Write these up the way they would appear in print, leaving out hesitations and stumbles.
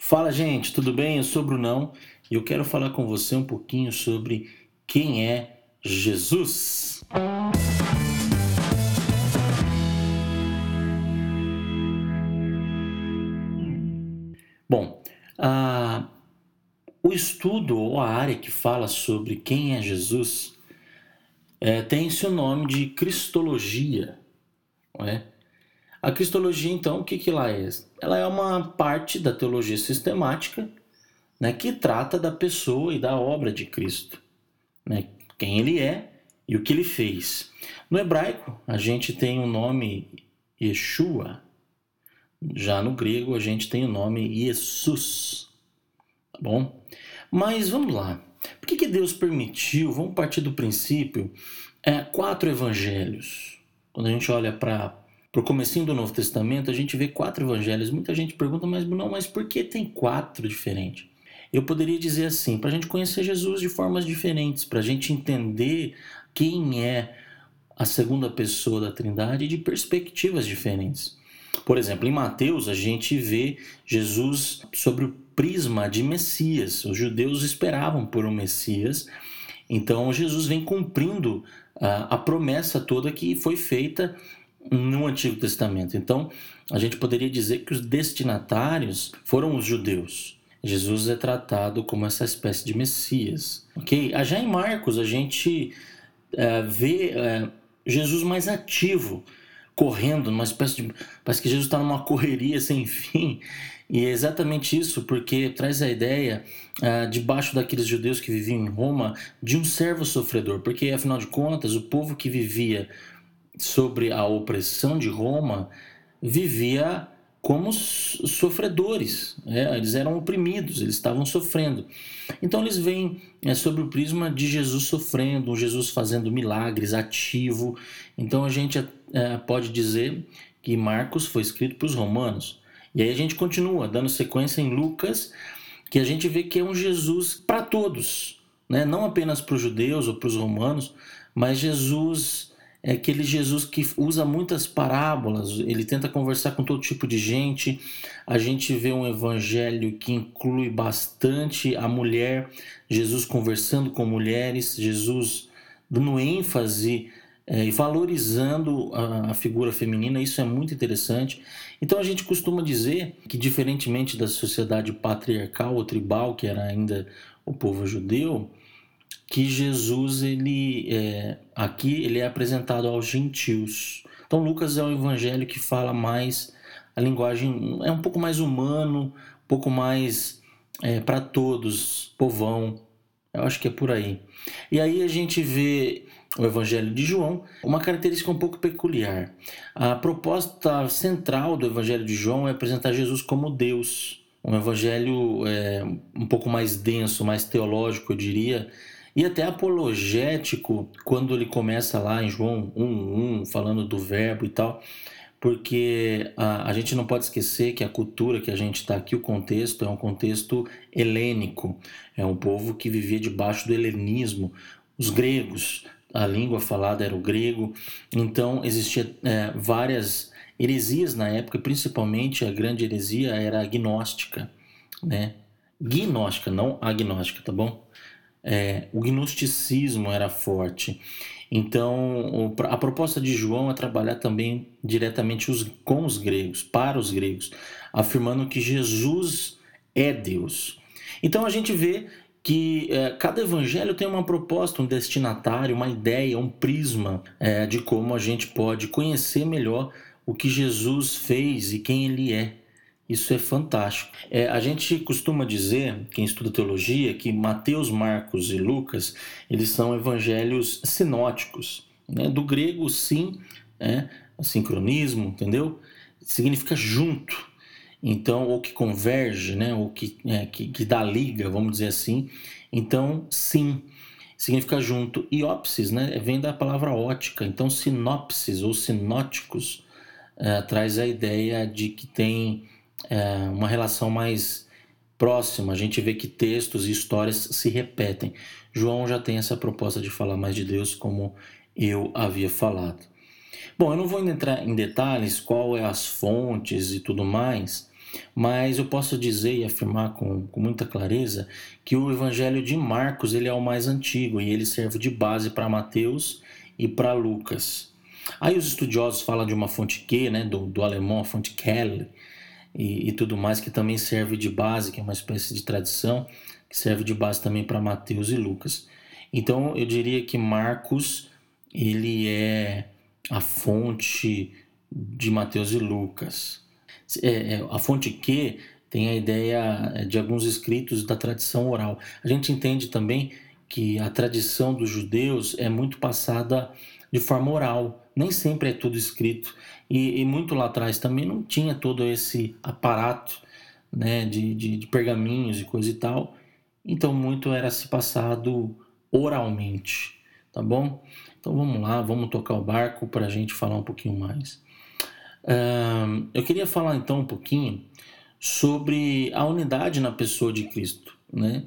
Fala, gente, tudo bem? Eu sou o Brunão e eu quero falar com você um pouquinho sobre quem é Jesus. Bom, ah, o estudo ou a área que fala sobre quem é Jesus tem esse nome de Cristologia, não é? A Cristologia, então, o que que ela é? Ela é uma parte da teologia sistemática, né, que trata da pessoa e da obra de Cristo, né? Quem ele é e o que ele fez. No hebraico, a gente tem o nome Yeshua, já no grego a gente tem o nome Jesus, tá bom? Mas vamos lá. Por que Deus permitiu, vamos partir do princípio, quatro evangelhos? Quando a gente olha para o comecinho do Novo Testamento, a gente vê quatro evangelhos. Muita gente pergunta, mas por que tem quatro diferentes? Eu poderia dizer assim, para a gente conhecer Jesus de formas diferentes, para a gente entender quem é a segunda pessoa da Trindade de perspectivas diferentes. Por exemplo, em Mateus a gente vê Jesus sobre o prisma de Messias. Os judeus esperavam por um Messias, então Jesus vem cumprindo a promessa toda que foi feita no Antigo Testamento. Então a gente poderia dizer que os destinatários foram os judeus. Jesus é tratado como essa espécie de Messias, ok? Já em Marcos a gente vê Jesus mais ativo, correndo, numa espécie de. Parece que Jesus está numa correria sem fim. E é exatamente isso, porque traz a ideia, debaixo daqueles judeus que viviam em Roma, de um servo sofredor. Porque, afinal de contas, o povo que vivia sobre a opressão de Roma vivia como sofredores, eles eram oprimidos, eles estavam sofrendo. Então eles veem sobre o prisma de Jesus sofrendo, Jesus fazendo milagres, ativo. Então a gente pode dizer que Marcos foi escrito para os romanos. E aí a gente continua dando sequência em Lucas, que a gente vê que é um Jesus para todos, né? Não apenas para os judeus ou para os romanos, mas Jesus é aquele Jesus que usa muitas parábolas, ele tenta conversar com todo tipo de gente. A gente vê um evangelho que inclui bastante a mulher, Jesus conversando com mulheres, Jesus dando ênfase e valorizando a figura feminina. Isso é muito interessante. Então a gente costuma dizer que, diferentemente da sociedade patriarcal ou tribal, que era ainda o povo judeu, que Jesus aqui ele é apresentado aos gentios. Então Lucas é um evangelho que fala mais a linguagem, é um pouco mais humano, um pouco mais para todos, povão. Eu acho que é por aí. E aí a gente vê o Evangelho de João, uma característica um pouco peculiar. A proposta central do Evangelho de João é apresentar Jesus como Deus. Um evangelho um pouco mais denso, mais teológico, eu diria, e até apologético, quando ele começa lá em João 1:1, falando do verbo e tal, porque a gente não pode esquecer que a cultura que a gente está aqui, o contexto é um contexto helênico, é um povo que vivia debaixo do helenismo, os gregos, a língua falada era o grego, então existia várias heresias na época, principalmente a grande heresia era a gnóstica, né? Gnóstica, não agnóstica, tá bom? O gnosticismo era forte. Então, a proposta de João é trabalhar também diretamente com os gregos, para os gregos, afirmando que Jesus é Deus. Então, a gente vê que cada evangelho tem uma proposta, um destinatário, uma ideia, um prisma de como a gente pode conhecer melhor o que Jesus fez e quem ele é. Isso é fantástico. A gente costuma dizer, quem estuda teologia, que Mateus, Marcos e Lucas, eles são evangelhos sinóticos, né? Do grego, sim, sincronismo, entendeu? Significa junto. Então, ou que converge, né? Ou que dá liga, vamos dizer assim. Então, sim, significa junto. E ópsis, né? Vem da palavra ótica. Então, sinopses ou sinóticos traz a ideia de que tem uma relação mais próxima. A gente vê que textos e histórias se repetem. João já tem essa proposta de falar mais de Deus, como eu havia falado. Bom, eu não vou entrar em detalhes qual é as fontes e tudo mais, Mas eu posso dizer e afirmar com muita clareza que o Evangelho de Marcos ele é o mais antigo e ele serve de base para Mateus e para Lucas. Aí os estudiosos falam de uma fonte Q, né, do alemão, a fonte Quelle, e tudo mais, que também serve de base, que é uma espécie de tradição, que serve de base também para Mateus e Lucas. Então eu diria que Marcos ele é a fonte de Mateus e Lucas. A fonte Q tem a ideia de alguns escritos da tradição oral. A gente entende também que a tradição dos judeus é muito passada de forma oral, nem sempre é tudo escrito. E muito lá atrás também não tinha todo esse aparato, né, de pergaminhos e coisa e tal. Então muito era se passado oralmente, tá bom? Então vamos lá, vamos tocar o barco para a gente falar um pouquinho mais. Eu queria falar então um pouquinho sobre a unidade na pessoa de Cristo, né?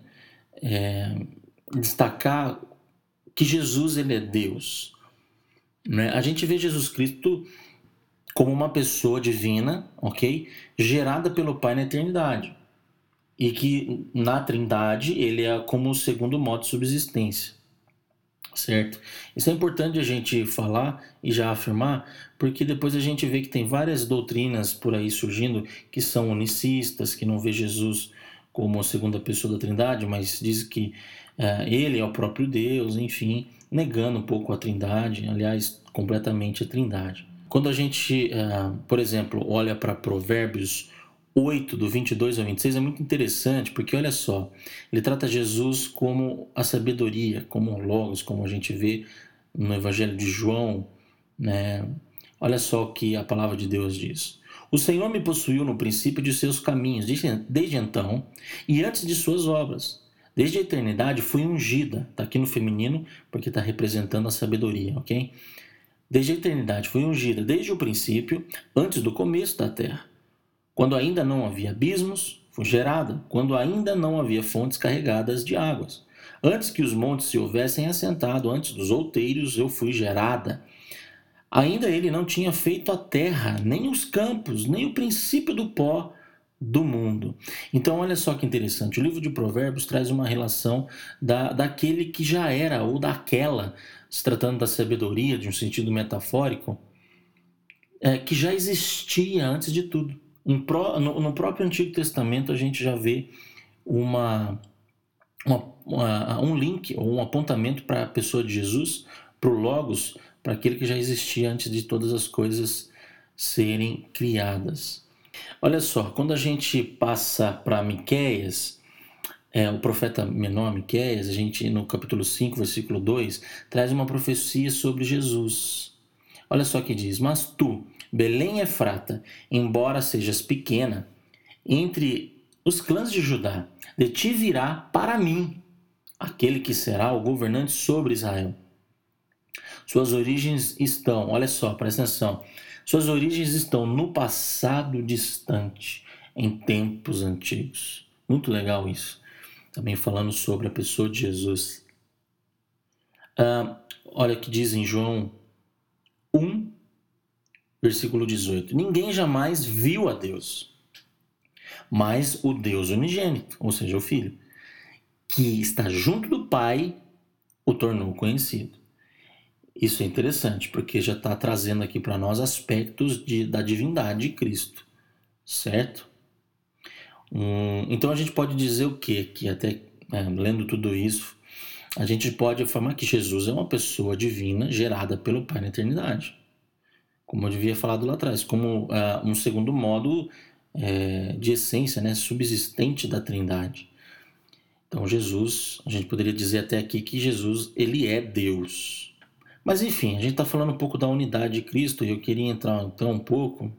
Destacar que Jesus ele é Deus, né? A gente vê Jesus Cristo como uma pessoa divina, ok? Gerada pelo Pai na eternidade. E que na Trindade ele é como o segundo modo de subsistência, certo? Isso é importante a gente falar e já afirmar, porque depois a gente vê que tem várias doutrinas por aí surgindo que são unicistas, que não vê Jesus como a segunda pessoa da Trindade, mas diz que ele é o próprio Deus, enfim, negando um pouco a Trindade, aliás, completamente a Trindade. Quando a gente, por exemplo, olha para Provérbios 8, do 22 ao 26, é muito interessante, porque olha só, ele trata Jesus como a sabedoria, como o Logos, como a gente vê no Evangelho de João, né? Olha só o que a palavra de Deus diz. O Senhor me possuiu no princípio de seus caminhos, desde então, e antes de suas obras. Desde a eternidade fui ungida, está aqui no feminino, porque está representando a sabedoria, ok? Desde a eternidade fui ungida, desde o princípio, antes do começo da terra. Quando ainda não havia abismos, fui gerada. Quando ainda não havia fontes carregadas de águas. Antes que os montes se houvessem assentado, antes dos outeiros, eu fui gerada. Ainda ele não tinha feito a terra, nem os campos, nem o princípio do pó do mundo. Então, olha só que interessante. O livro de Provérbios traz uma relação daquele que já era, ou daquela, se tratando da sabedoria, de um sentido metafórico, que já existia antes de tudo. No próprio Antigo Testamento a gente já vê um link ou um apontamento para a pessoa de Jesus, para o Logos, para aquele que já existia antes de todas as coisas serem criadas. Olha só, quando a gente passa para Miqueias, o profeta menor Miqueias, a gente no capítulo 5, versículo 2, traz uma profecia sobre Jesus. Olha só que diz: mas tu, Belém Efrata, embora sejas pequena, entre os clãs de Judá, de ti virá para mim aquele que será o governante sobre Israel. Suas origens estão, olha só, presta atenção, suas origens estão no passado distante, em tempos antigos. Muito legal isso. Também falando sobre a pessoa de Jesus. Olha o que diz em João 1, versículo 18. Ninguém jamais viu a Deus, mas o Deus unigênito, ou seja, o Filho, que está junto do Pai, o tornou conhecido. Isso é interessante, porque já está trazendo aqui para nós aspectos da divindade de Cristo, certo? Então a gente pode dizer o quê? Que até lendo tudo isso, a gente pode afirmar que Jesus é uma pessoa divina gerada pelo Pai na eternidade. Como eu havia falado lá atrás, como um segundo modo de essência, né, subsistente da Trindade. Então Jesus, a gente poderia dizer até aqui que Jesus, ele é Deus. Mas enfim, a gente está falando um pouco da unidade de Cristo e eu queria entrar então um pouco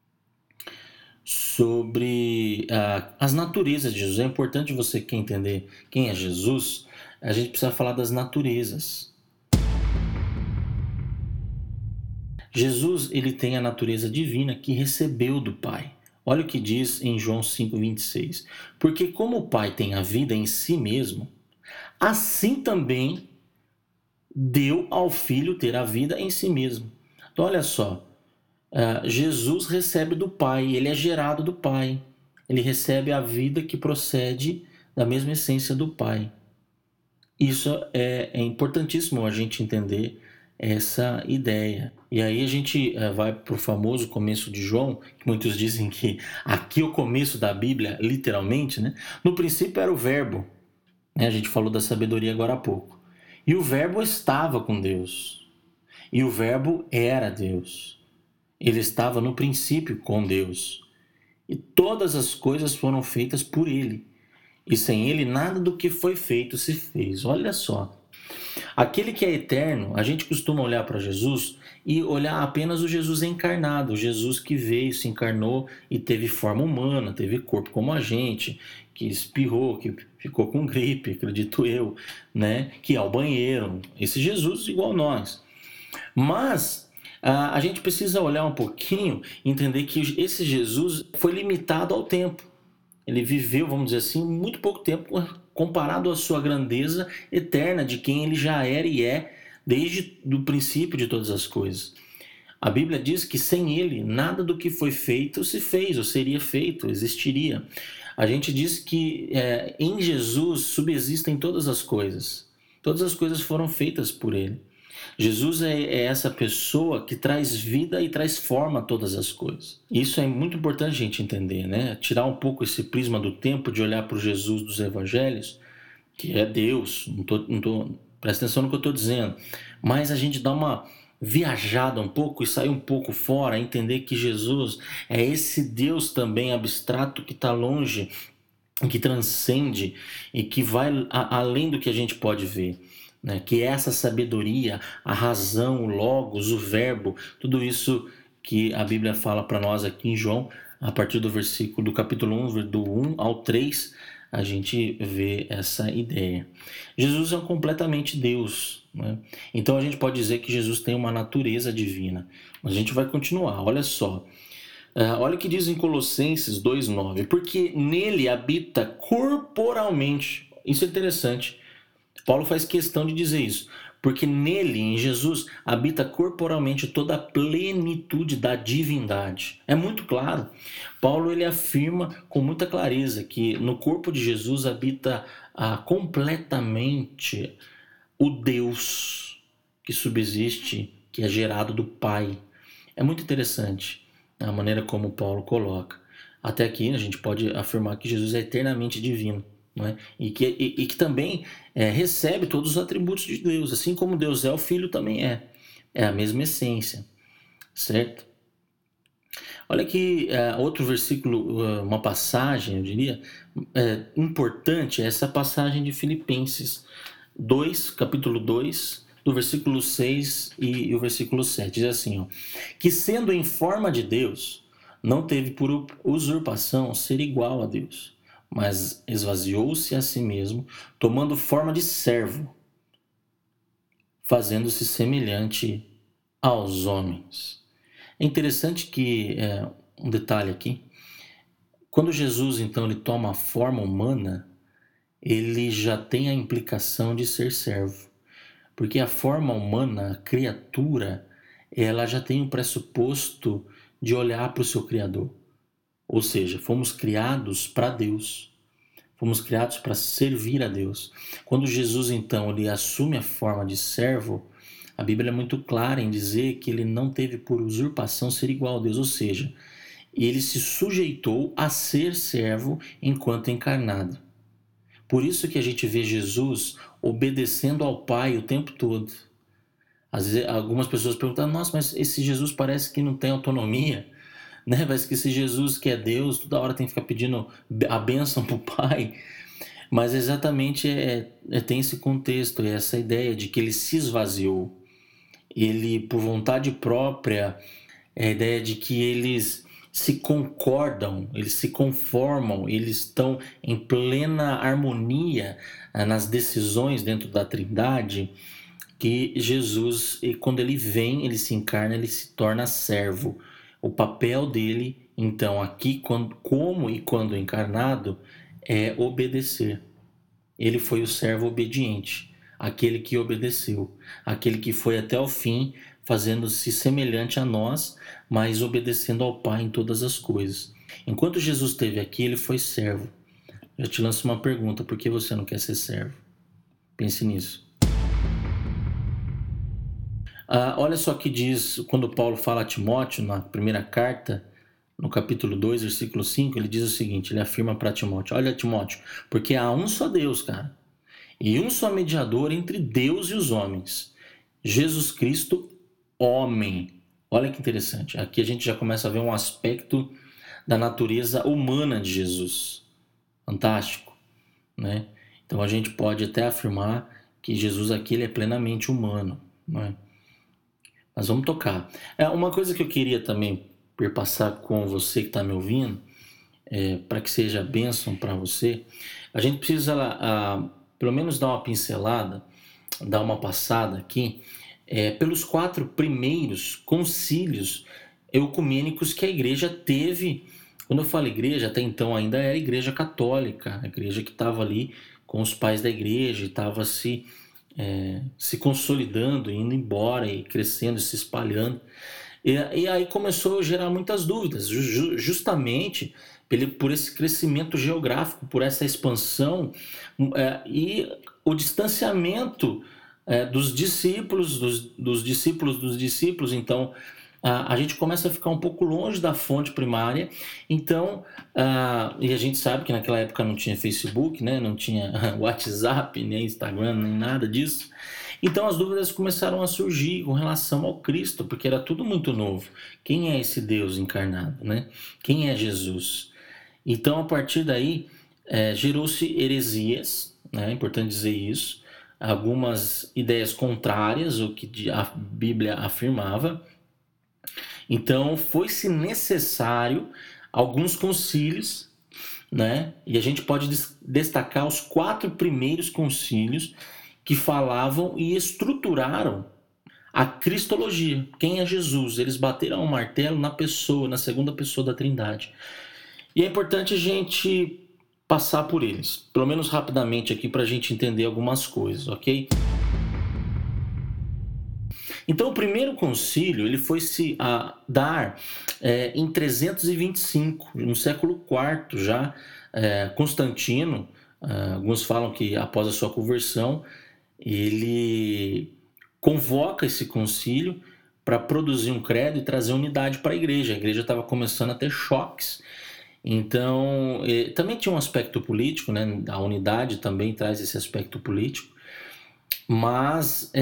sobre as naturezas de Jesus. É importante você quer entender quem é Jesus, a gente precisa falar das naturezas. Jesus, ele tem a natureza divina que recebeu do Pai. Olha o que diz em João 5,26. Porque como o Pai tem a vida em si mesmo, assim também deu ao Filho ter a vida em si mesmo. Então olha só, Jesus recebe do Pai, ele é gerado do Pai. ele recebe a vida que procede da mesma essência do Pai. Isso é importantíssimo a gente entender essa ideia. E aí a gente vai para o famoso começo de João, que muitos dizem que aqui é o começo da Bíblia, literalmente, né? No princípio era o Verbo, né? A gente falou da sabedoria agora há pouco. E o Verbo estava com Deus. E o Verbo era Deus. Ele estava no princípio com Deus. E todas as coisas foram feitas por ele. E sem ele, nada do que foi feito se fez. Olha só. Aquele que é eterno, a gente costuma olhar para Jesus e olhar apenas o Jesus encarnado, o Jesus que veio, se encarnou e teve forma humana, teve corpo como a gente, que espirrou, que ficou com gripe, acredito eu, né? Que é ao banheiro. Esse Jesus igual nós. Mas a gente precisa olhar um pouquinho e entender que esse Jesus foi limitado ao tempo. Ele viveu, vamos dizer assim, muito pouco tempo comparado à sua grandeza eterna de quem ele já era e é desde o princípio de todas as coisas. A Bíblia diz que sem ele, nada do que foi feito se fez, ou seria feito, existiria. A gente diz que em Jesus subsistem todas as coisas. Todas as coisas foram feitas por ele. Jesus é essa pessoa que traz vida e traz forma a todas as coisas. Isso é muito importante a gente entender, né? Tirar um pouco esse prisma do tempo de olhar para o Jesus dos evangelhos, que é Deus, presta atenção no que eu estou dizendo, mas a gente dá uma viajada um pouco e sair um pouco fora, entender que Jesus é esse Deus também abstrato que está longe, que transcende e que vai além do que a gente pode ver. Né, que essa sabedoria, a razão, o logos, o verbo, tudo isso que a Bíblia fala para nós aqui em João, a partir do capítulo 1, do 1 ao 3, a gente vê essa ideia. Jesus é completamente Deus, né? Então a gente pode dizer que Jesus tem uma natureza divina, mas a gente vai continuar, olha só. Olha o que diz em Colossenses 2,9, porque nele habita corporalmente, isso é interessante, Paulo faz questão de dizer isso, porque nele, em Jesus, habita corporalmente toda a plenitude da divindade. É muito claro. Paulo ele afirma com muita clareza que no corpo de Jesus habita completamente o Deus que subsiste, que é gerado do Pai. É muito interessante a maneira como Paulo coloca. Até aqui a gente pode afirmar que Jesus é eternamente divino. Não é? E que também recebe todos os atributos de Deus, assim como Deus é, o Filho também é a mesma essência, certo? Olha aqui outro versículo, uma passagem, eu diria, importante, é essa passagem de Filipenses 2, capítulo 2, do versículo 6 e o versículo 7, diz assim, ó, que sendo em forma de Deus, não teve por usurpação ser igual a Deus, mas esvaziou-se a si mesmo, tomando forma de servo, fazendo-se semelhante aos homens. É interessante que, um detalhe aqui, quando Jesus então ele toma a forma humana, ele já tem a implicação de ser servo, porque a forma humana, a criatura, ela já tem um pressuposto de olhar para o seu Criador. Ou seja, fomos criados para Deus. Fomos criados para servir a Deus. Quando Jesus, então, ele assume a forma de servo, a Bíblia é muito clara em dizer que ele não teve por usurpação ser igual a Deus. Ou seja, ele se sujeitou a ser servo enquanto encarnado. Por isso que a gente vê Jesus obedecendo ao Pai o tempo todo. Às vezes, algumas pessoas perguntam, nossa, mas esse Jesus parece que não tem autonomia. Né? Parece que esse Jesus que é Deus, toda hora tem que ficar pedindo a bênção para o Pai. Mas exatamente tem esse contexto, essa ideia de que ele se esvaziou. Ele, por vontade própria, é a ideia de que eles se concordam, eles se conformam, eles estão em plena harmonia nas decisões dentro da Trindade, que Jesus, quando ele vem, ele se encarna, ele se torna servo. O papel dele, então, aqui, como e quando encarnado, é obedecer. Ele foi o servo obediente, aquele que obedeceu, aquele que foi até o fim, fazendo-se semelhante a nós, mas obedecendo ao Pai em todas as coisas. Enquanto Jesus esteve aqui, ele foi servo. Eu te lanço uma pergunta: por que você não quer ser servo? Pense nisso. Olha só que diz, quando Paulo fala a Timóteo, na primeira carta, no capítulo 2, versículo 5, ele diz o seguinte, ele afirma para Timóteo: olha, Timóteo, porque há um só Deus, cara, e um só mediador entre Deus e os homens, Jesus Cristo, homem. Olha que interessante, aqui a gente já começa a ver um aspecto da natureza humana de Jesus. Fantástico, né? Então a gente pode até afirmar que Jesus aqui ele é plenamente humano, não é? Mas vamos tocar. Uma coisa que eu queria também perpassar com você que está me ouvindo, para que seja bênção para você, a gente precisa pelo menos dar uma pincelada, dar uma passada aqui, pelos 4 primeiros concílios ecumênicos que a igreja teve. Quando eu falo igreja, até então ainda era a igreja católica, a igreja que estava ali com os pais da igreja, estava se consolidando, indo embora e crescendo, se espalhando. E aí começou a gerar muitas dúvidas, justamente por esse crescimento geográfico, por essa expansão e o distanciamento dos discípulos, dos discípulos dos discípulos. Então, a gente começa a ficar um pouco longe da fonte primária. Então, e a gente sabe que naquela época não tinha Facebook, né? Não tinha WhatsApp, nem Instagram, nem nada disso. Então as dúvidas começaram a surgir com relação ao Cristo, porque era tudo muito novo. Quem é esse Deus encarnado, né? Quem é Jesus? Então, a partir daí, gerou-se heresias, né? É importante dizer isso, algumas ideias contrárias ao que a Bíblia afirmava. Então, foi-se necessário alguns concílios, né? E a gente pode destacar os 4 primeiros concílios que falavam e estruturaram a cristologia. Quem é Jesus? Eles bateram o martelo na pessoa, na segunda pessoa da Trindade. E é importante a gente passar por eles, pelo menos rapidamente aqui, para a gente entender algumas coisas, ok? Então, o primeiro concílio ele foi se dar em 325, no século IV já. Constantino, alguns falam que após a sua conversão, ele convoca esse concílio para produzir um credo e trazer unidade para a igreja. A igreja estava começando a ter choques. Então, também tinha um aspecto político, né? A unidade também traz esse aspecto político. Mas,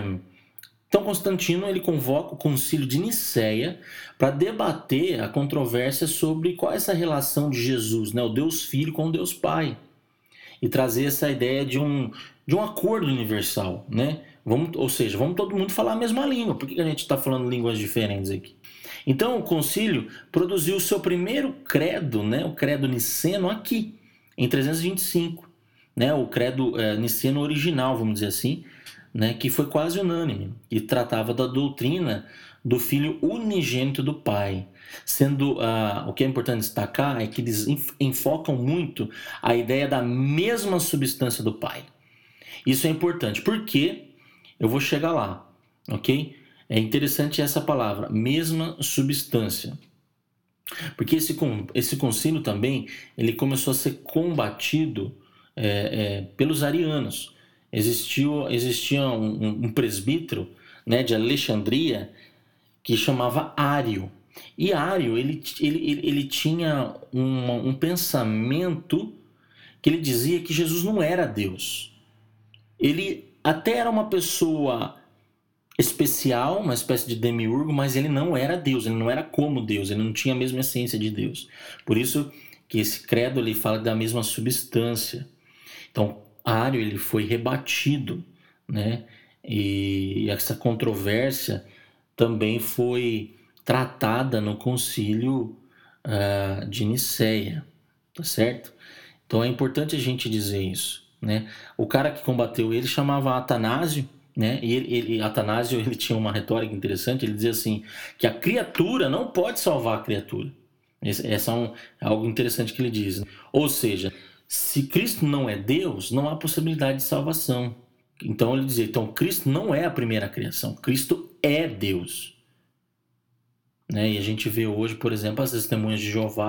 então Constantino ele convoca o concílio de Nicéia para debater a controvérsia sobre qual é essa relação de Jesus, né? O Deus Filho com o Deus Pai. E trazer essa ideia de um acordo universal, né? Vamos todo mundo falar a mesma língua. Por que a gente está falando línguas diferentes aqui? Então o concílio produziu o seu primeiro credo, né? O credo niceno aqui, em 325, né? O credo niceno original, vamos dizer assim, né? Que foi quase unânime e tratava da doutrina do Filho unigênito do Pai. Sendo o que é importante destacar é que eles enfocam muito a ideia da mesma substância do Pai. Isso é importante, porque eu vou chegar lá, ok? É interessante essa palavra, mesma substância. Porque esse concílio também ele começou a ser combatido pelos arianos. Existia um presbítero, né, de Alexandria que chamava Ário. E Ário ele tinha um pensamento que ele dizia que Jesus não era Deus. Ele até era uma pessoa especial, uma espécie de demiurgo, mas ele não era Deus, ele não era como Deus, ele não tinha a mesma essência de Deus. Por isso que esse credo ele fala da mesma substância. Então, Ário ele foi rebatido, né? E essa controvérsia também foi tratada no concílio de Nicéia, tá certo? Então é importante a gente dizer isso, né? O cara que combateu ele chamava Atanásio, né? E Atanásio ele tinha uma retórica interessante, ele dizia assim, que a criatura não pode salvar a criatura. Essa é algo interessante que ele diz. Ou seja, se Cristo não é Deus, não há possibilidade de salvação. Então ele dizia, então Cristo não é a primeira criação, Cristo é Deus. Né? E a gente vê hoje, por exemplo, as testemunhas de Jeová,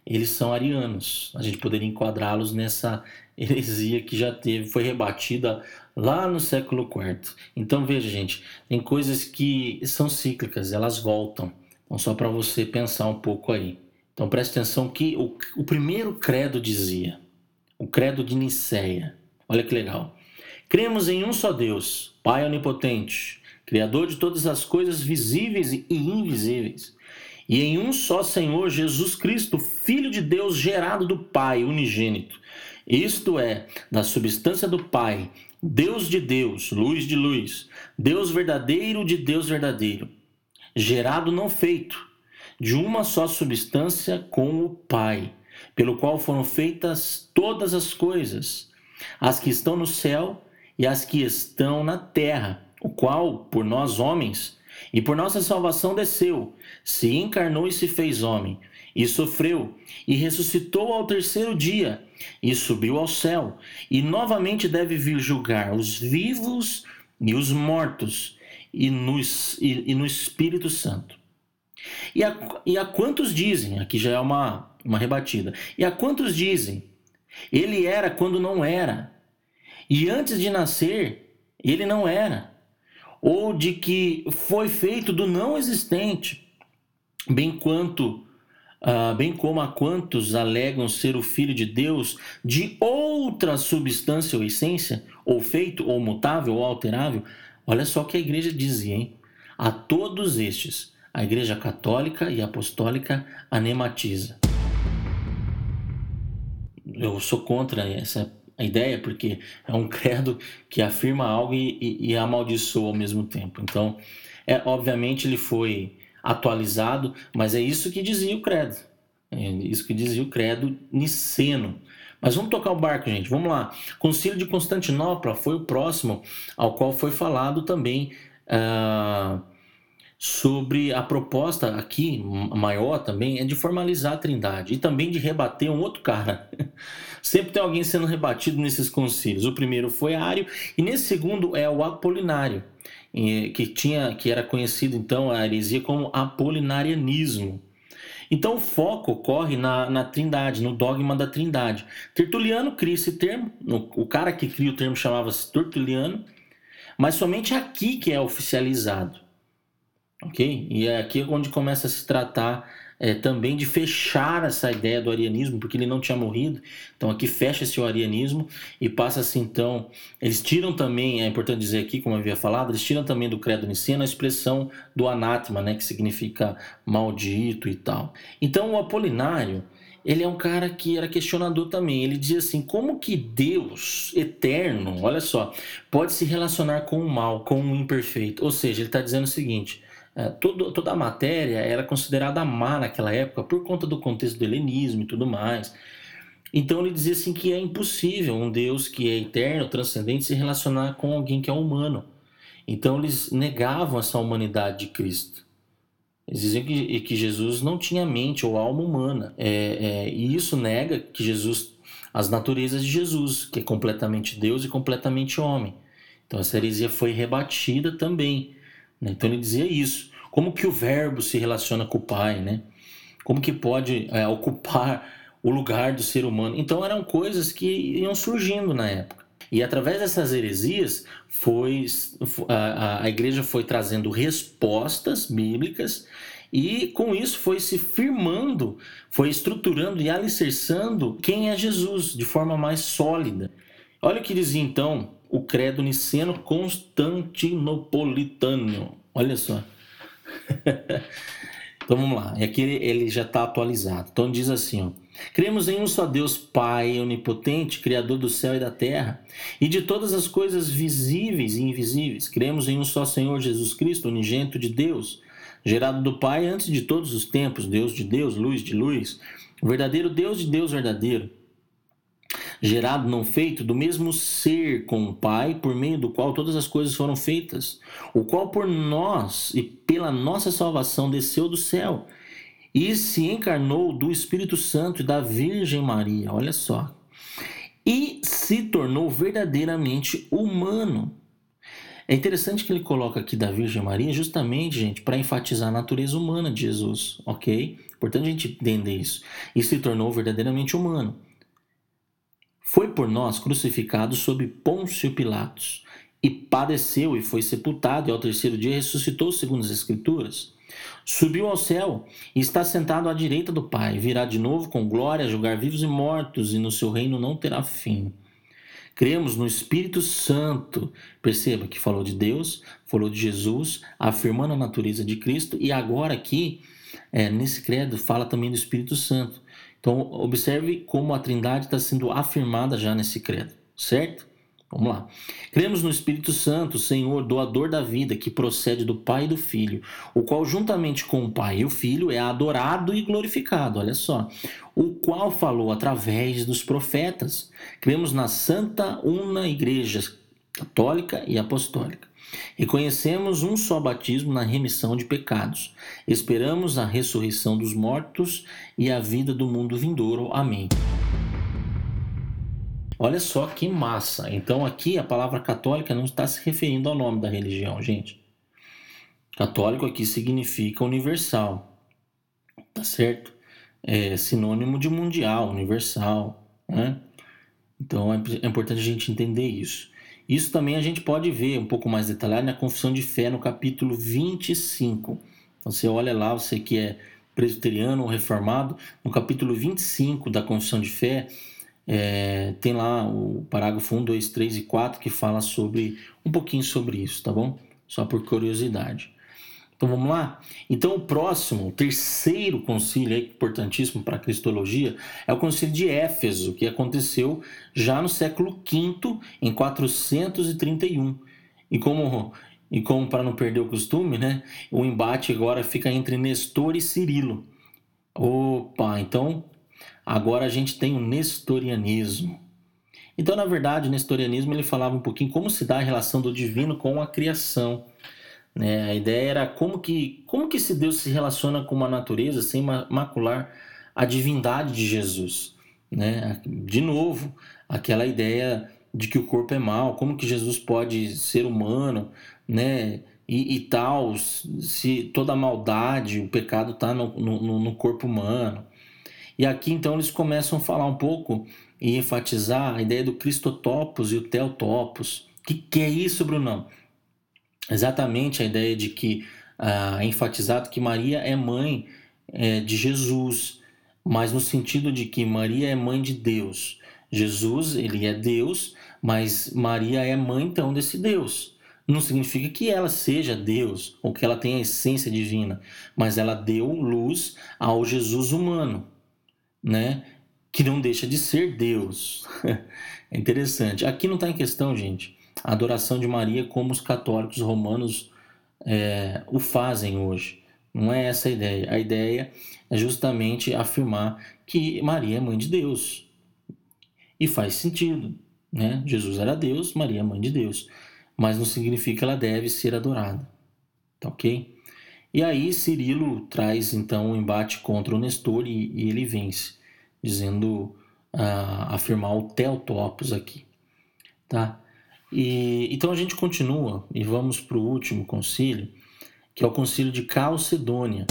eles são arianos. A gente poderia enquadrá-los nessa heresia que já foi rebatida lá no século IV. Então veja, gente, tem coisas que são cíclicas, elas voltam. Então só para você pensar um pouco aí. Então preste atenção que o primeiro credo dizia, o credo de Nicéia. Olha que legal. Cremos em um só Deus, Pai onipotente, Criador de todas as coisas visíveis e invisíveis, e em um só Senhor Jesus Cristo, Filho de Deus, gerado do Pai, unigênito. Isto é, da substância do Pai, Deus de Deus, luz de luz, Deus verdadeiro de Deus verdadeiro, gerado não feito, de uma só substância com o Pai, pelo qual foram feitas todas as coisas, as que estão no céu e as que estão na terra, o qual, por nós homens, e por nossa salvação desceu, se encarnou e se fez homem, e sofreu, e ressuscitou ao terceiro dia, e subiu ao céu, e novamente deve vir julgar os vivos e os mortos, e no Espírito Santo. E a quantos dizem, aqui já é uma rebatida, e a quantos dizem, ele era quando não era, e antes de nascer, ele não era, ou de que foi feito do não existente, bem como a quantos alegam ser o Filho de Deus de outra substância ou essência, ou feito, ou mutável, ou alterável. Olha só o que a igreja dizia, hein? A todos estes, a igreja católica e apostólica anematiza. Eu sou contra essa ideia, porque é um credo que afirma algo e amaldiçoa ao mesmo tempo. Então, obviamente ele foi atualizado, mas é isso que dizia o credo. É isso que dizia o credo niceno. Mas vamos tocar o barco, gente. Vamos lá. Concílio de Constantinopla foi o próximo ao qual foi falado também sobre a proposta aqui, maior também, é de formalizar a Trindade e também de rebater um outro cara. Sempre tem alguém sendo rebatido nesses concílios. O primeiro foi Ário e nesse segundo é o Apolinário, que era conhecido então a heresia como apolinarianismo. Então o foco ocorre na Trindade, no dogma da Trindade. Tertuliano cria esse termo, o cara que cria o termo chamava-se Tertuliano, mas somente aqui que é oficializado. Ok? E é aqui onde começa a se tratar também de fechar essa ideia do arianismo, porque ele não tinha morrido. Então aqui fecha-se o arianismo e passa-se então... Eles tiram também, é importante dizer aqui, como eu havia falado, eles tiram também do credo niceno a expressão do anátema, né, que significa maldito e tal. Então o Apolinário, ele é um cara que era questionador também. Ele dizia assim, como que Deus eterno, olha só, pode se relacionar com o mal, com o imperfeito? Ou seja, ele está dizendo o seguinte... Toda a matéria era considerada má naquela época por conta do contexto do helenismo e tudo mais. Então ele dizia assim que é impossível um Deus que é eterno, transcendente, se relacionar com alguém que é humano. Então eles negavam essa humanidade de Cristo. Eles diziam que Jesus não tinha mente ou alma humana. E isso nega que Jesus, as naturezas de Jesus, que é completamente Deus e completamente homem. Então essa heresia foi rebatida também. Então ele dizia isso. Como que o verbo se relaciona com o Pai, né? Como que pode ocupar o lugar do ser humano? Então eram coisas que iam surgindo na época. E através dessas heresias, a igreja foi trazendo respostas bíblicas e com isso foi se firmando, foi estruturando e alicerçando quem é Jesus de forma mais sólida. Olha o que dizia então o credo niceno constantinopolitano. Olha só. Então vamos lá. E aqui ele já está atualizado. Então diz assim, ó. Cremos em um só Deus Pai onipotente, Criador do céu e da terra, e de todas as coisas visíveis e invisíveis. Cremos em um só Senhor Jesus Cristo, unigênito de Deus, gerado do Pai antes de todos os tempos, Deus de Deus, luz de luz, verdadeiro Deus de Deus verdadeiro, gerado, não feito, do mesmo ser com o Pai, por meio do qual todas as coisas foram feitas, o qual por nós e pela nossa salvação desceu do céu e se encarnou do Espírito Santo e da Virgem Maria, olha só, e se tornou verdadeiramente humano. É interessante que ele coloca aqui da Virgem Maria justamente, gente, para enfatizar a natureza humana de Jesus, ok? Importante a gente entender isso. E se tornou verdadeiramente humano. Foi por nós crucificado sob Pôncio Pilatos, e padeceu e foi sepultado, e ao terceiro dia ressuscitou segundo as Escrituras. Subiu ao céu e está sentado à direita do Pai. Virá de novo com glória a julgar vivos e mortos, e no seu reino não terá fim. Cremos no Espírito Santo. Perceba que falou de Deus, falou de Jesus, afirmando a natureza de Cristo, e agora aqui, nesse credo, fala também do Espírito Santo. Então, observe como a Trindade está sendo afirmada já nesse credo, certo? Vamos lá. Cremos no Espírito Santo, Senhor, doador da vida, que procede do Pai e do Filho, o qual, juntamente com o Pai e o Filho, é adorado e glorificado. Olha só. O qual falou através dos profetas. Cremos na Santa Una Igreja Católica e Apostólica. Reconhecemos um só batismo na remissão de pecados. Esperamos a ressurreição dos mortos e a vida do mundo vindouro. Amém. Olha só que massa. Então aqui a palavra católica não está se referindo ao nome da religião, gente. Católico aqui significa universal, tá certo? É sinônimo de mundial, universal, né? Então é importante a gente entender isso. Isso também a gente pode ver um pouco mais detalhado na Confissão de Fé, no capítulo 25. Então você olha lá, você que é presbiteriano ou reformado, no capítulo 25 da Confissão de Fé, tem lá o parágrafo 1, 2, 3 e 4 que fala um pouquinho sobre isso, tá bom? Só por curiosidade. Então vamos lá? Então o próximo, o terceiro concílio, importantíssimo para a Cristologia, é o concílio de Éfeso, que aconteceu já no século V, em 431. E como para não perder o costume, né, o embate agora fica entre Nestor e Cirilo. Opa, então agora a gente tem o nestorianismo. Então, na verdade, o nestorianismo ele falava um pouquinho como se dá a relação do divino com a criação. Né? A ideia era como que esse Deus se relaciona com uma natureza sem macular a divindade de Jesus. Né? De novo, aquela ideia de que o corpo é mau, como que Jesus pode ser humano, né? E tal, se toda a maldade, o pecado está no corpo humano. E aqui então eles começam a falar um pouco e enfatizar a ideia do Christotopos e o Theotopos. O que é isso, Brunão? Exatamente a ideia de que enfatizado que Maria é mãe de Jesus, mas no sentido de que Maria é mãe de Deus. Jesus, ele é Deus, mas Maria é mãe então desse Deus. Não significa que ela seja Deus ou que ela tenha a essência divina, mas ela deu luz ao Jesus humano, né? Que não deixa de ser Deus. É interessante. Aqui não está em questão, gente, a adoração de Maria como os católicos romanos o fazem hoje. Não é essa a ideia. A ideia é justamente afirmar que Maria é mãe de Deus. E faz sentido, né? Jesus era Deus, Maria é mãe de Deus. Mas não significa que ela deve ser adorada. Tá ok? E aí Cirilo traz então um embate contra o Nestor e ele vence, dizendo, afirmar o Theotopos aqui, tá? Então a gente continua e vamos para o último concílio, que é o concílio de Calcedônia,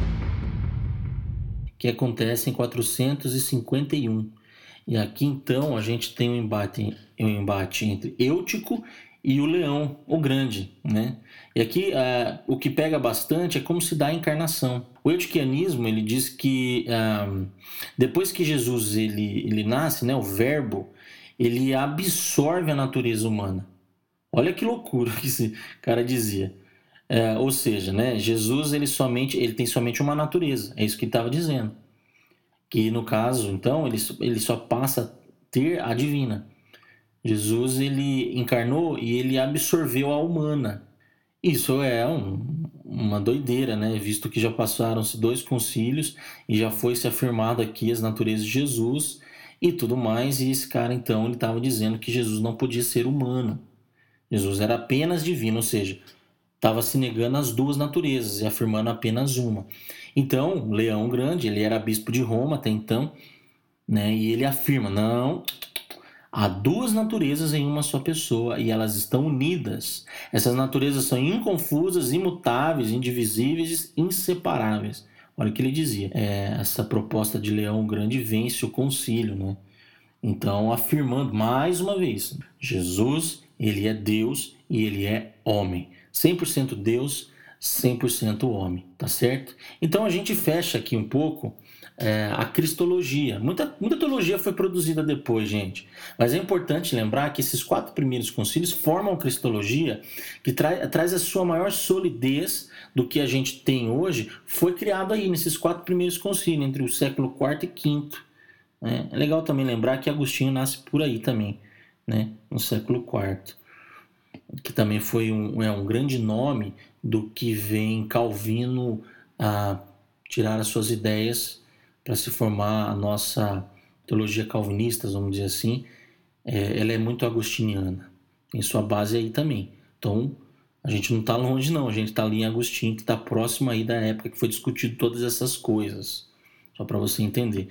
que acontece em 451. E aqui então a gente tem um embate entre Eutico e o Leão, o Grande, né? E aqui o que pega bastante é como se dá a encarnação. O eutiquianismo ele diz que depois que Jesus ele nasce, né, o Verbo, ele absorve a natureza humana. Olha que loucura que esse cara dizia. Ou seja, né, Jesus ele tem somente uma natureza, é isso que ele estava dizendo. Que no caso, então, ele só passa a ter a divina. Jesus ele encarnou e ele absorveu a humana. Isso é uma doideira, né? Visto que já passaram-se 2 concílios e já foi se afirmado aqui as naturezas de Jesus e tudo mais, e esse cara então ele estava dizendo que Jesus não podia ser humano. Jesus era apenas divino, ou seja, estava se negando as 2 naturezas e afirmando apenas uma. Então, Leão Grande, ele era bispo de Roma até então, né? E ele afirma, não, Há duas naturezas em uma só pessoa e elas estão unidas. Essas naturezas são inconfusas, imutáveis, indivisíveis, inseparáveis. Olha o que ele dizia. Essa proposta de Leão Grande vence o concílio, né? Então, afirmando mais uma vez, Jesus, ele é Deus e ele é homem. 100% Deus, 100% homem, tá certo? Então, a gente fecha aqui um pouco a cristologia. Muita teologia foi produzida depois, gente. Mas é importante lembrar que esses 4 primeiros concílios formam a cristologia, que traz a sua maior solidez do que a gente tem hoje, foi criado aí nesses 4 primeiros concílios, entre o século IV e V. É legal também lembrar que Agostinho nasce por aí também, né? No século IV, que também foi um grande nome do que vem Calvino a tirar as suas ideias para se formar a nossa teologia calvinista, vamos dizer assim. Ela é muito agostiniana, tem sua base aí também. Então, a gente não está longe não, a gente está ali em Agostinho, que está próximo aí da época que foi discutido todas essas coisas, só para você entender.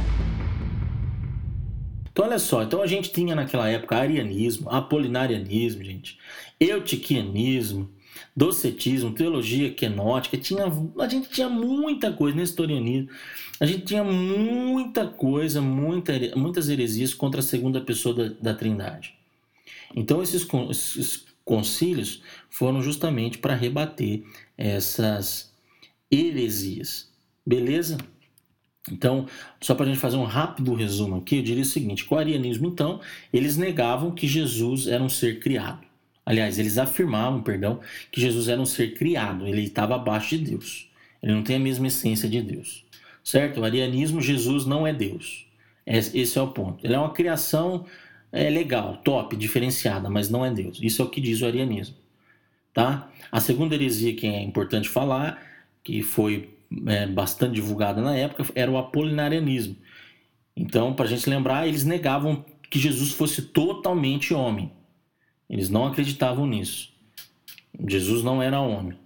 Então, olha só, então a gente tinha naquela época arianismo, apolinarianismo, gente, eutiquianismo, docetismo, teologia quenótica, a gente tinha muita coisa, nestorianismo, a gente tinha muita coisa, muitas heresias contra a segunda pessoa da Trindade. Então, esses concílios foram justamente para rebater essas heresias, beleza? Então, só para a gente fazer um rápido resumo aqui, eu diria o seguinte: com o arianismo, então, eles negavam que Jesus era um ser criado. Aliás, eles afirmavam, que Jesus era um ser criado, ele estava abaixo de Deus. Ele não tem a mesma essência de Deus. Certo? O arianismo, Jesus não é Deus. Esse é o ponto. Ele é uma criação legal, top, diferenciada, mas não é Deus. Isso é o que diz o arianismo. Tá? A segunda heresia que é importante falar, que foi bastante divulgada na época, era o apolinarianismo. Então, para a gente lembrar, eles negavam que Jesus fosse totalmente homem. Eles não acreditavam nisso. Jesus não era homem.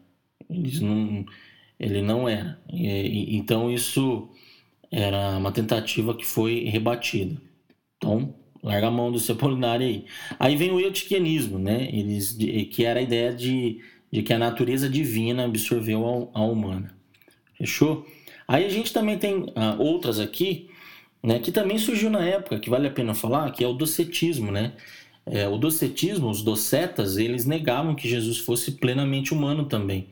Ele não era. Então, isso era uma tentativa que foi rebatida. Então, larga a mão do seu apolinário aí. Aí vem o eutiquianismo, né? Que era a ideia de que a natureza divina absorveu a humana. Fechou? Aí a gente também tem outras aqui, né, que também surgiu na época, que vale a pena falar, que é o docetismo, né? O docetismo, os docetas, eles negavam que Jesus fosse plenamente humano também.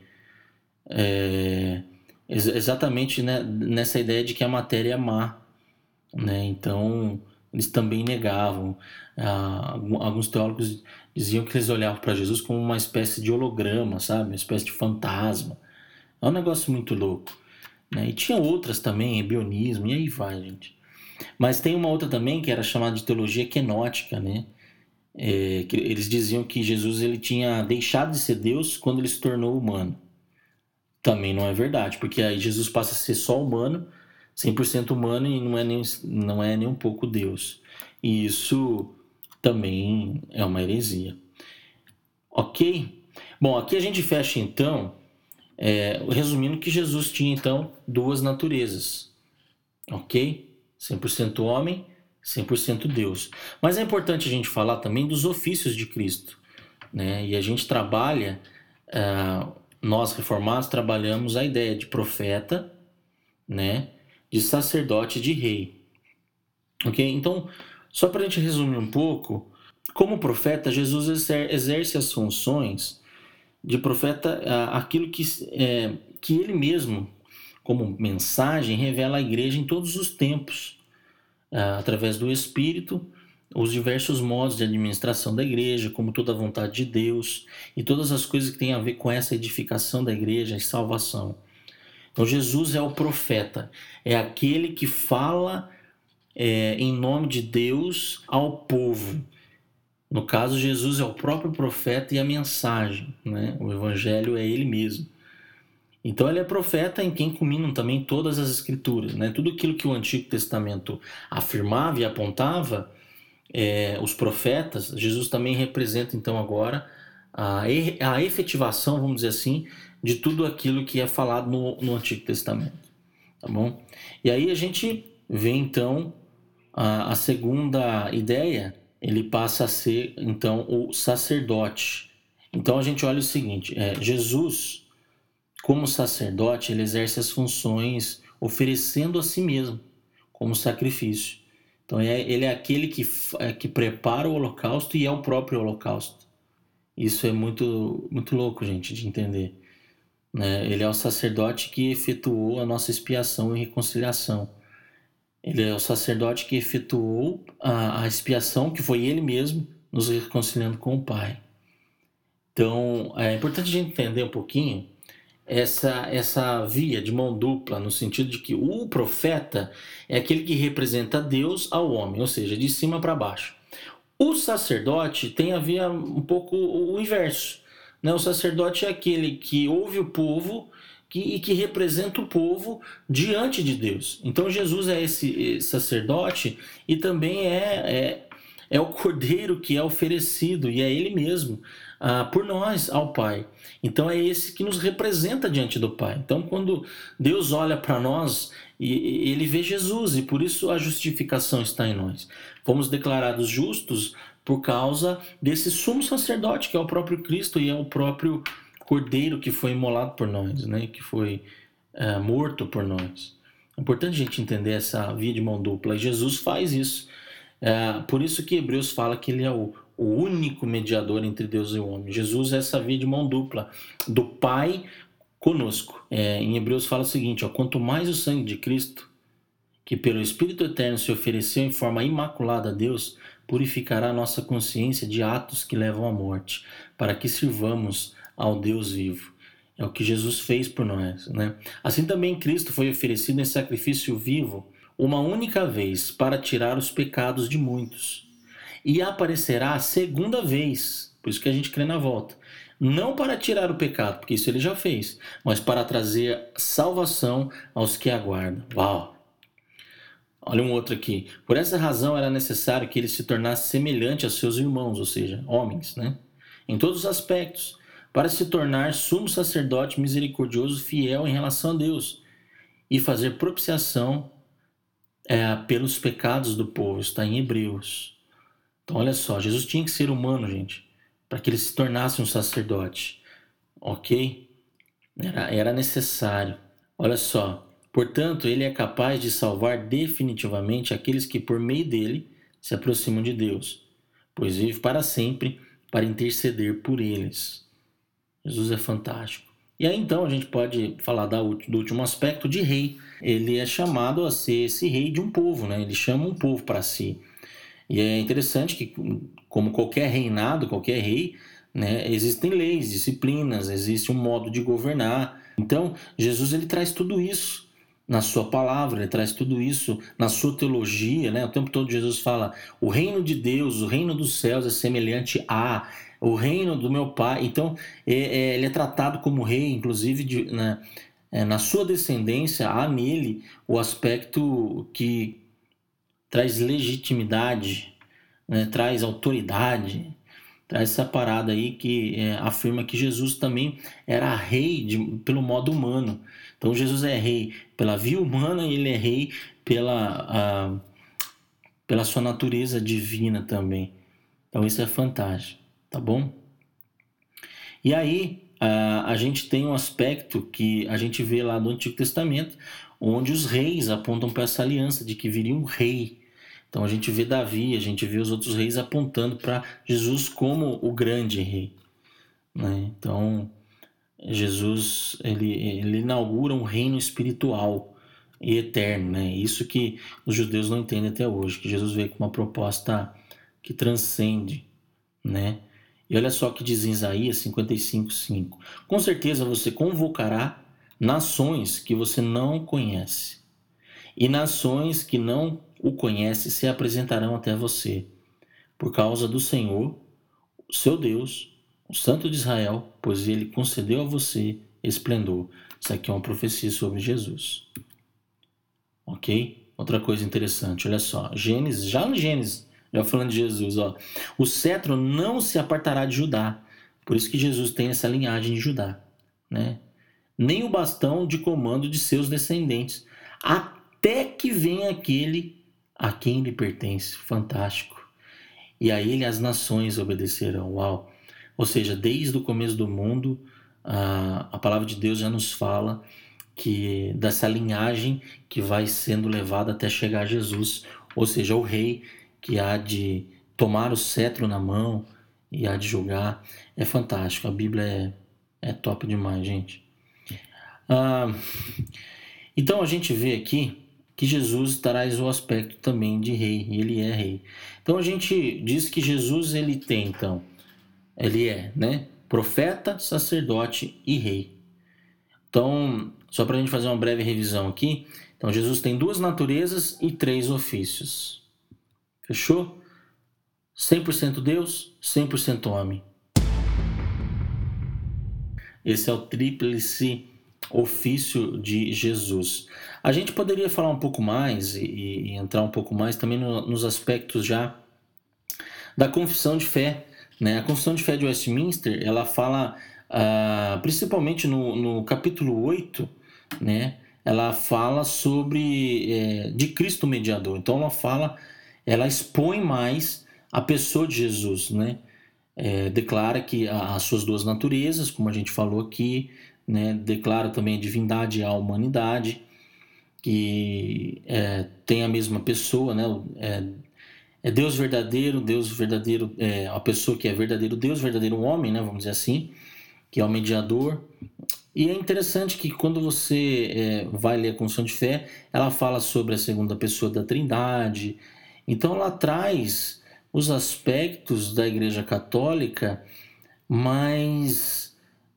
Exatamente, né, nessa ideia de que a matéria é má, né? Então, eles também negavam. Alguns teólogos diziam que eles olhavam para Jesus como uma espécie de holograma, sabe? Uma espécie de fantasma. É um negócio muito louco, né? E tinha outras também, ebionismo, e aí vai, gente. Mas tem uma outra também que era chamada de teologia quenótica, né? Que eles diziam que Jesus ele tinha deixado de ser Deus quando ele se tornou humano. Também não é verdade, porque aí Jesus passa a ser só humano, 100% humano, e não é nem um pouco Deus. E isso também é uma heresia. Ok? Bom, aqui a gente fecha então, resumindo que Jesus tinha então duas naturezas. Ok? 100% homem, 100% Deus. Mas é importante a gente falar também dos ofícios de Cristo, né? E a gente trabalha, nós reformados trabalhamos a ideia de profeta, né? De sacerdote, de rei. Ok? Então, só para a gente resumir um pouco, como profeta, Jesus exerce as funções de profeta, aquilo que ele mesmo, como mensagem, revela à igreja em todos os tempos, através do Espírito, os diversos modos de administração da igreja, como toda a vontade de Deus e todas as coisas que têm a ver com essa edificação da igreja e salvação. Então Jesus é o profeta, é aquele que fala em nome de Deus ao povo. No caso, Jesus é o próprio profeta e a mensagem, né? O evangelho é ele mesmo. Então ele é profeta em quem culminam também todas as escrituras, né? Tudo aquilo que o Antigo Testamento afirmava e apontava, os profetas, Jesus também representa então agora a efetivação, vamos dizer assim, de tudo aquilo que é falado no Antigo Testamento, tá bom? E aí a gente vê então a segunda ideia, ele passa a ser, então, o sacerdote. Então a gente olha o seguinte, Jesus, como sacerdote, ele exerce as funções oferecendo a si mesmo como sacrifício. Então ele é aquele que prepara o holocausto e é o próprio holocausto. Isso é muito, muito louco, gente, de entender, né? Ele é o sacerdote que efetuou a nossa expiação e reconciliação. Ele é o sacerdote que efetuou a expiação, que foi ele mesmo nos reconciliando com o Pai. Então, é importante a gente entender um pouquinho essa via de mão dupla, no sentido de que o profeta é aquele que representa Deus ao homem, ou seja, de cima para baixo. O sacerdote tem a via um pouco o inverso, né? O sacerdote é aquele que ouve o povo e que representa o povo diante de Deus. Então Jesus é esse sacerdote e também é o cordeiro que é oferecido, e é ele mesmo, por nós ao Pai. Então é esse que nos representa diante do Pai. Então quando Deus olha para nós, ele vê Jesus, e por isso a justificação está em nós. Fomos declarados justos por causa desse sumo sacerdote, que é o próprio Cristo e é o próprio cordeiro que foi imolado por nós, né? Que foi morto por nós. É importante a gente entender essa via de mão dupla. E Jesus faz isso. Por isso que Hebreus fala que ele é o único mediador entre Deus e o homem. Jesus é essa via de mão dupla do Pai conosco. Em Hebreus fala o seguinte, quanto mais o sangue de Cristo, que pelo Espírito Eterno se ofereceu em forma imaculada a Deus, purificará nossa consciência de atos que levam à morte, para que sirvamos ao Deus vivo. É o que Jesus fez por nós, né? Assim também Cristo foi oferecido em sacrifício vivo uma única vez para tirar os pecados de muitos. E aparecerá a segunda vez, por isso que a gente crê na volta. Não para tirar o pecado, porque isso ele já fez, mas para trazer salvação aos que aguardam. Uau! Olha um outro aqui. Por essa razão era necessário que ele se tornasse semelhante a seus irmãos, ou seja, homens, né? Em todos os aspectos, para se tornar sumo sacerdote misericordioso, fiel em relação a Deus e fazer propiciação pelos pecados do povo. Está em Hebreus. Então, olha só, Jesus tinha que ser humano, gente, para que ele se tornasse um sacerdote, ok? Era necessário. Olha só. Portanto, ele é capaz de salvar definitivamente aqueles que, por meio dele, se aproximam de Deus, pois vive para sempre para interceder por eles. Jesus é fantástico. E aí, então, a gente pode falar do último aspecto de rei. Ele é chamado a ser esse rei de um povo, né? Ele chama um povo para si. E é interessante que, como qualquer reinado, qualquer rei, né, existem leis, disciplinas, existe um modo de governar. Então, Jesus ele traz tudo isso na sua palavra, ele traz tudo isso na sua teologia, né? O tempo todo Jesus fala, o reino de Deus, o reino dos céus é semelhante a o reino do meu Pai. Então, ele é tratado como rei, inclusive na sua descendência, há nele o aspecto que traz legitimidade, né? Traz autoridade, traz essa parada aí que afirma que Jesus também era rei pelo modo humano. Então Jesus é rei pela via humana e ele é rei pela sua natureza divina também. Então isso é fantástico, tá bom? E aí a gente tem um aspecto que a gente vê lá no Antigo Testamento, onde os reis apontam para essa aliança de que viria um rei. Então a gente vê Davi, a gente vê os outros reis apontando para Jesus como o grande rei, né? Então Jesus ele inaugura um reino espiritual e eterno, né? Isso que os judeus não entendem até hoje, que Jesus veio com uma proposta que transcende, né? E olha só o que diz em Isaías 55:5. Com certeza você convocará nações que você não conhece, e nações que não o conhecem se apresentarão até você, por causa do Senhor, o seu Deus, o Santo de Israel, pois ele concedeu a você esplendor. Isso aqui é uma profecia sobre Jesus. Ok? Outra coisa interessante, olha só. Gênesis, já falando de Jesus, ó. O cetro não se apartará de Judá. Por isso que Jesus tem essa linhagem de Judá, né? Nem o bastão de comando de seus descendentes, até que venha aquele a quem lhe pertence. Fantástico. e a ele as nações obedecerão. Uau! Ou seja, desde o começo do mundo, a palavra de Deus já nos fala que dessa linhagem que vai sendo levada até chegar a Jesus, ou seja, o rei que há de tomar o cetro na mão e há de julgar. É fantástico, a Bíblia é top demais, gente. Ah, então a gente vê aqui que Jesus traz o aspecto também de rei, e ele é rei. Então a gente diz que Jesus ele tem, então, ele é, né, profeta, sacerdote e rei. Então, só para a gente fazer uma breve revisão aqui, então Jesus tem 2 naturezas e 3 ofícios. Fechou? 100% Deus, 100% homem. Esse é o tríplice ofício de Jesus. A gente poderia falar um pouco mais e entrar um pouco mais também nos aspectos já da confissão de fé, né? A confissão de fé de Westminster, ela fala, principalmente no capítulo 8, né? Ela fala sobre de Cristo mediador. Então ela expõe mais a pessoa de Jesus, né? Declara que as suas 2 naturezas, como a gente falou aqui, né? Declara também a divindade e a humanidade, que tem a mesma pessoa, né? Deus verdadeiro, a pessoa que é verdadeiro Deus, verdadeiro homem, né? Vamos dizer assim, que é o mediador. E é interessante que quando você vai ler a Confissão de Fé, ela fala sobre a segunda pessoa da Trindade. Então ela traz os aspectos da Igreja Católica, mas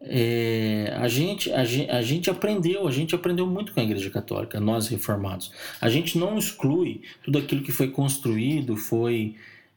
a gente aprendeu muito com a Igreja Católica, nós reformados. A gente não exclui tudo aquilo que foi construído, foi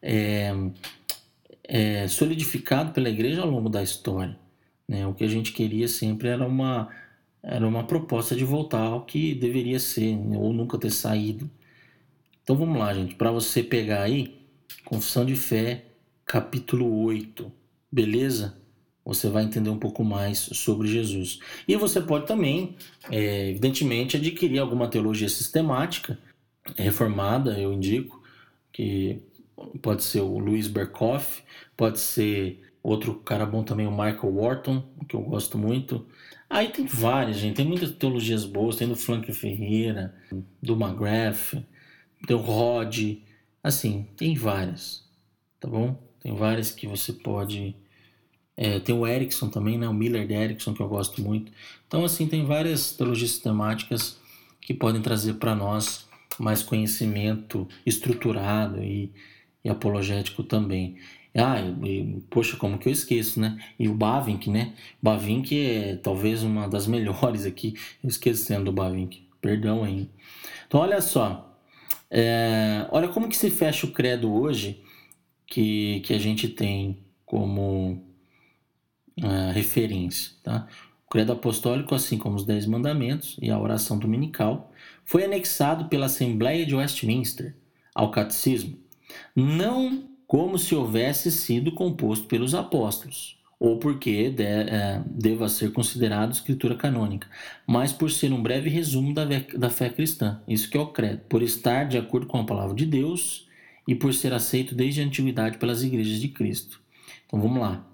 solidificado pela Igreja ao longo da história. Né? O que a gente queria sempre era uma proposta de voltar ao que deveria ser, né? Ou nunca ter saído. Então vamos lá, gente, para você pegar aí, Confissão de Fé, capítulo 8, beleza? Você vai entender um pouco mais sobre Jesus. E você pode também, evidentemente, adquirir alguma teologia sistemática, reformada, eu indico, que pode ser o Louis Berkhoff, pode ser outro cara bom também, o Michael Wharton, que eu gosto muito. Aí tem várias, gente, tem muitas teologias boas, tem do Frank Ferreira, do McGrath, tem o Rod, assim, tem várias, tá bom? Tem várias que você pode... tem o Erickson também, né? O Miller de Erickson, que eu gosto muito. Então, assim, tem várias teologias sistemáticas que podem trazer para nós mais conhecimento estruturado e apologético também. Poxa, como que eu esqueço, né? E o Bavinck, né? Bavinck é talvez uma das melhores aqui. Eu esquecendo do Bavinck. Perdão aí. Então, olha só. Olha como que se fecha o credo hoje que a gente tem como referência, tá? O credo apostólico, assim como os 10 mandamentos e a oração dominical, foi anexado pela Assembleia de Westminster ao catecismo, não como se houvesse sido composto pelos apóstolos, ou porque deva ser considerado escritura canônica, mas por ser um breve resumo da fé cristã, isso que é o credo, por estar de acordo com a palavra de Deus e por ser aceito desde a antiguidade pelas igrejas de Cristo. Então vamos lá.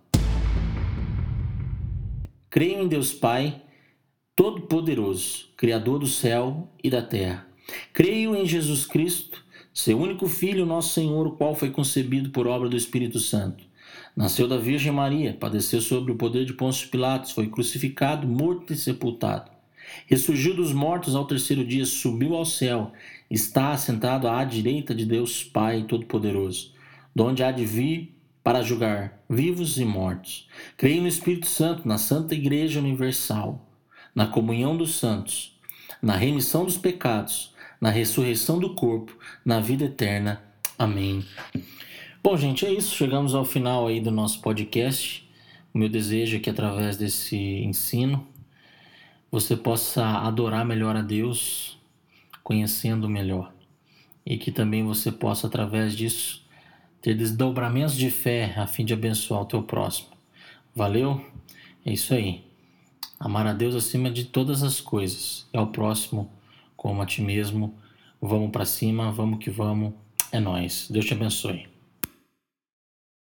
Creio em Deus Pai, Todo-Poderoso, Criador do céu e da terra. Creio em Jesus Cristo, seu único Filho, nosso Senhor, o qual foi concebido por obra do Espírito Santo. Nasceu da Virgem Maria, padeceu sob o poder de Pôncio Pilatos, foi crucificado, morto e sepultado. Ressurgiu dos mortos ao 3º dia, subiu ao céu, está assentado à direita de Deus Pai Todo-Poderoso, donde há de vir para julgar vivos e mortos. Creio no Espírito Santo, na Santa Igreja Universal, na comunhão dos santos, na remissão dos pecados, na ressurreição do corpo, na vida eterna. Amém. Bom, gente, é isso. Chegamos ao final aí do nosso podcast. O meu desejo é que através desse ensino você possa adorar melhor a Deus, conhecendo melhor. E que também você possa, através disso, ter desdobramentos de fé a fim de abençoar o teu próximo. Valeu? É isso aí. Amar a Deus acima de todas as coisas. E ao próximo como a ti mesmo. Vamos para cima, vamos que vamos. É nóis. Deus te abençoe.